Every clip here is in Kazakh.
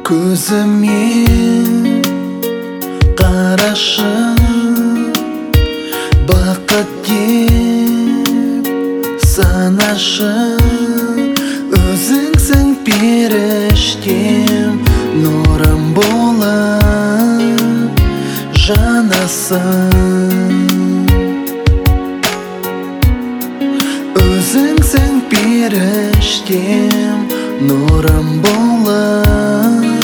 Көзіме қарашы, бақыт деп санашы. Өзіңсің періштем, нұрым болып жанасың. Өзіңсің періштем, нұрым болып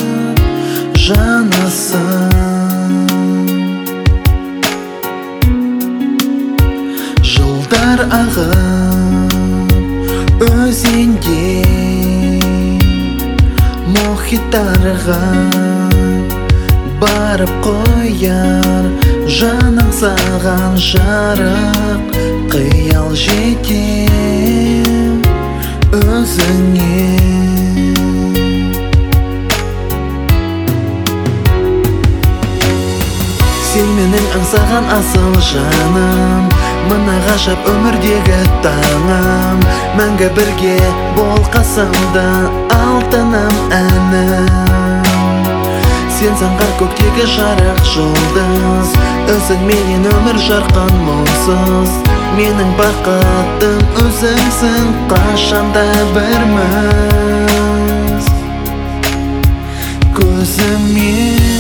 жанасың. Жылдар ағып өзендей мұхиттарға барып қояр, жаның саған жарық, қиял жетем өзіңе. Сен менің аңсаған асыл жаным, мына ғажап өмірдегі таңым. Мәңгі бірге бол қасымда, алтыным әнім. Сен заңғар көктегі жарық жұлдыз, өзің менен өмір жарқын мұңсыз. Менің бақытым өзіңсің, қашанда бірміз. Көзіме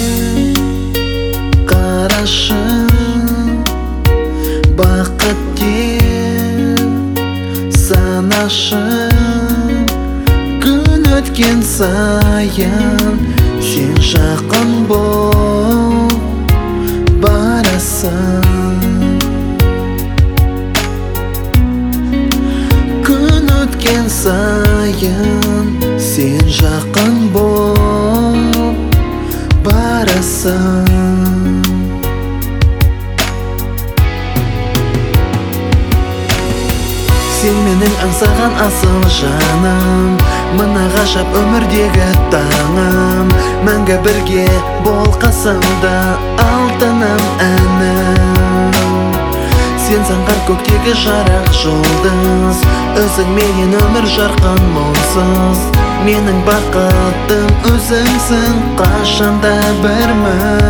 қарашы, бақыт деп санашы. Күн өткен сайын сен жақын бол барасың. Күн өткен сайын сен жақын бол барасың. Сен менің аңсаған асыл жаным, мына ғажап өмірдегі таңым. Мәңгі бірге бол қасымда, алтыным әнім. Сен заңғар көктегі жарық жұлдыз, өзің менен өмір жарқын мұңсыз. Менің бақытым өзіңсің, қашанда бірміз.